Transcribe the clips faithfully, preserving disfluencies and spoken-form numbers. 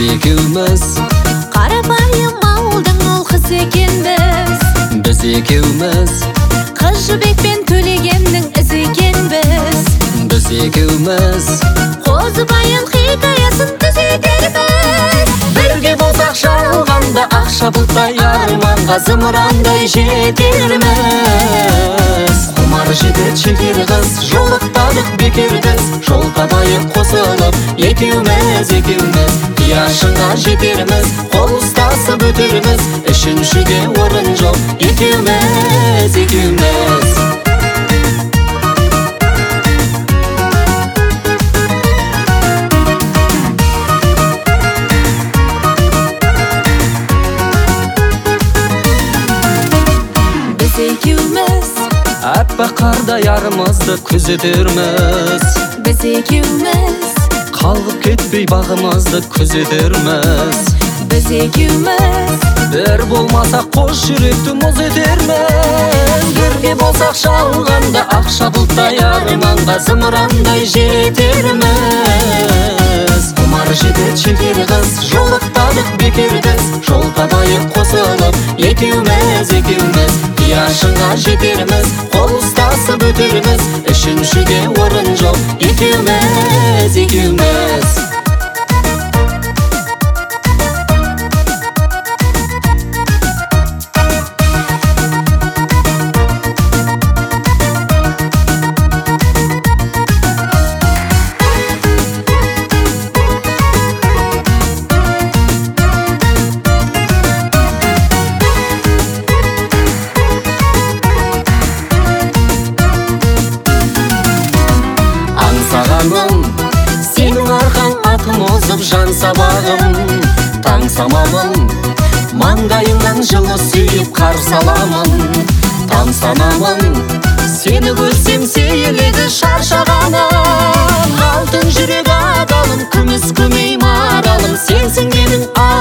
екеуміз қарапайым ауылдың ол қыз екенбіз. Біз екеуміз Қыз Жібек пен Төлегеннің ізі екенбіз. Біз екеуміз Қозыбайын хикаясын түзетерміз. Бірге болсақ жалғанда ақша бұлттай арманға зымырандай жетерміз. Құмар жігіт шекер қыз жолықтадық бекер біз, жол табайық қосылып екеуміз екеуміз қияшыңа жетерміз, қол ұстасып өтерміз, үшіншіге орын жоқ екеуміз екеуміз. Біз екеуміз Аппақ қардай арымызды күзетерміз. Біз екеуміз Қалғып кетпей бағымызды күзетерміз. Біз екеуміз Бір болмасақ қос жүректі мұз етерміз. Бірге болсақ жалғанда ақша бұлттай арманға зымырандай жетерміз. Құмар жігіт шекер қыз жолықтадық бекер біз, жол табайық қосылып екеуміз екеуміз қияшыңа жетерміз, қол ұстасып өтерміз, үшіншіге орын жоқ екеуміз екеуміз. Сенің арқаң атым озып жан сабағым, таң самамын, маңдайыңнан жылы сүйіп қарсы аламын. Таң санамын, сені көрсем сейіледі шаршағаным, алтын жүрек адалым, күміс көмей маралым, сенсің менің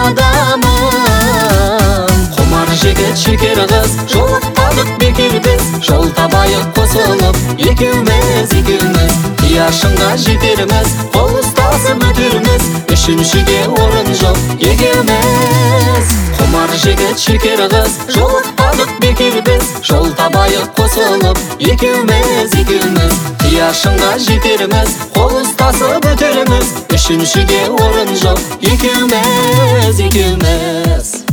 адамым. Құмар жігіт шекер қыз жолықтадық бекер біз, жол табайық қосылып екеуміз екеуміз қияшыңа жетерміз, қол ұстасып өтерміз, үшіншіге орын жоқ екеуміз. Құмар жігіт шекер қыз жолықтадық бекер біз, жол табайық қосылып екеуміз екеуміз қияшыңа жетерміз, қол ұстасып өтерміз, үшіншіге орын жоқ екеуміз екеуміз.